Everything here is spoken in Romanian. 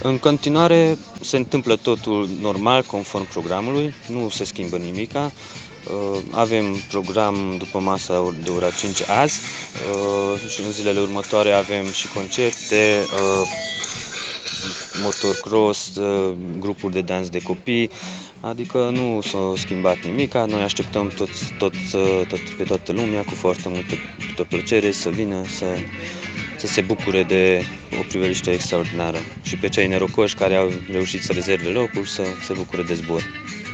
În continuare se întâmplă totul normal, conform programului, nu se schimbă nimica. Avem program după masa de ora 5 azi și în zilele următoare avem și concerte, motocross, grupuri de dans de copii, adică nu s-a schimbat nimica. Noi așteptăm pe toată lumea cu foarte multă plăcere să vină să se bucure de o priveliște extraordinară și pe cei norocoși care au reușit să rezerve locuri să se bucure de zbor.